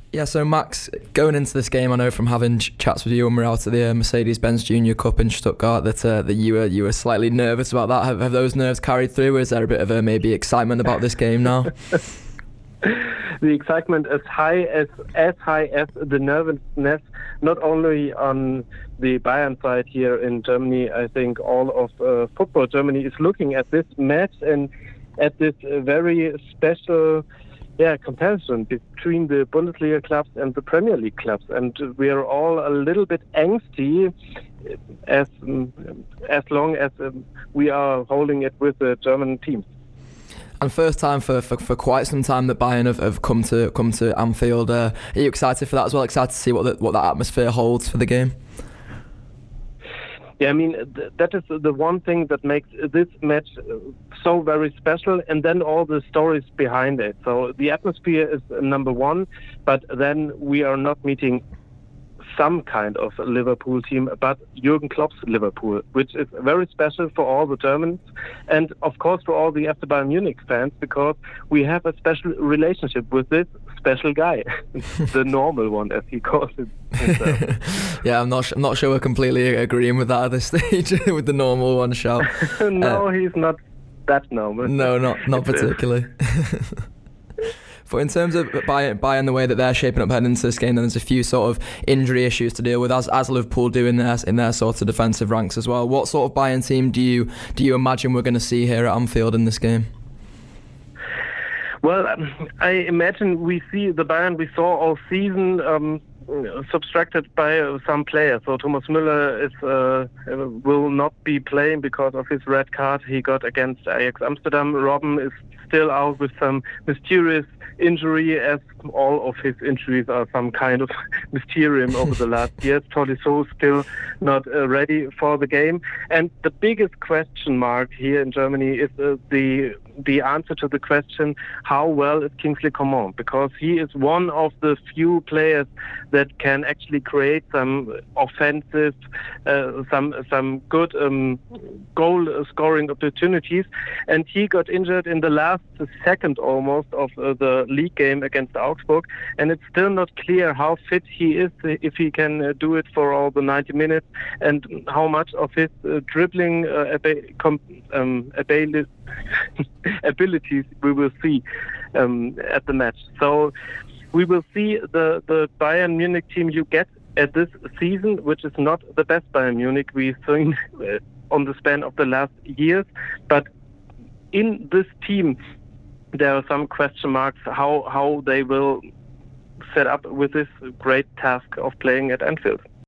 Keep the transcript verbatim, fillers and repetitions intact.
Yeah, so Max, going into this game, I know from having ch- chats with you when we were out at the uh, Mercedes-Benz Junior Cup in Stuttgart that uh, that you were you were slightly nervous about that. Have, have those nerves carried through? Is there a bit of a maybe excitement about this game now? The excitement is high as as high as the nervousness, not only on the Bayern side here in Germany. I think all of uh, football Germany is looking at this match and at this uh, very special yeah, comparison between the Bundesliga clubs and the Premier League clubs, and we are all a little bit angsty as um, as long as um, we are holding it with the German teams. And first time for, for, for quite some time that Bayern have, have come to come to Anfield. Uh, are you excited for that as well? Excited to see what the, what that atmosphere holds for the game? Yeah, I mean, th- that is the one thing that makes this match so very special, and then all the stories behind it. So the atmosphere is number one, but then we are not meeting some kind of Liverpool team, but Jurgen Klopp's Liverpool, which is very special for all the Germans and, of course, for all the F C Bayern Munich fans, because we have a special relationship with this special guy, the normal one, as he calls it himself. Yeah, I'm not. Sh- I'm not sure we're completely agreeing with that at this stage with the normal one shout. No, uh, he's not that normal. No, not not particularly. But in terms of Bayern, Bayern, the way that they're shaping up heading into this game, then there's a few sort of injury issues to deal with, as as Liverpool do in their in their sort of defensive ranks as well. What sort of Bayern team do you do you imagine we're going to see here at Anfield in this game? Well, um, I imagine we see the Bayern we saw all season um, subtracted by uh, some players. So Thomas Müller is uh, will not be playing because of his red card he got against Ajax Amsterdam. Robben is still out with some mysterious injury, as all of his injuries are some kind of mysterium over the last years. Tolisso still not uh, ready for the game. And the biggest question mark here in Germany is uh, the the answer to the question, how well is Kingsley Coman? Because he is one of the few players that can actually create some offensive, uh, some some good um, goal scoring opportunities. And he got injured in the last second almost of uh, the league game against Augsburg. And it's still not clear how fit he is, if he can uh, do it for all the ninety minutes, and how much of his uh, dribbling uh, ab- com- um, ability abilities we will see um, at the match. So we will see the, the Bayern Munich team you get at this season, which is not the best Bayern Munich we've seen on the span of the last years. But in this team, there are some question marks how, how they will set up with this great task of playing at Anfield.